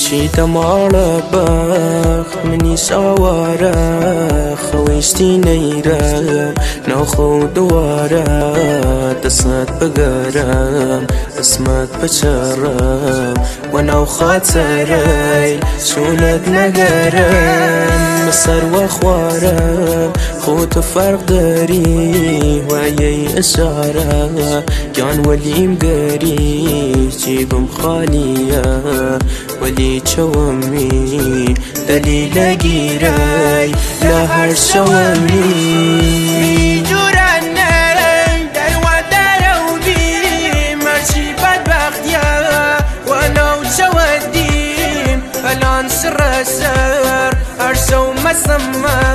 چیتە ماڵە بەخت منی ساوارە خەویستی نەیرم ناوخۆ دووارە دەستنات بگەرم دەسمات بچەڕم وە ناو خاتەرەی چوونت نەگەرم بەسەروە خوارم خۆتە فەرق دەری وایەی ئەسارە گیان وەلیم گەری جیبم خالیە وەلی چەوەمی دەلیلە گیرەی لە هەر شەوەمی سر هرسو مسمى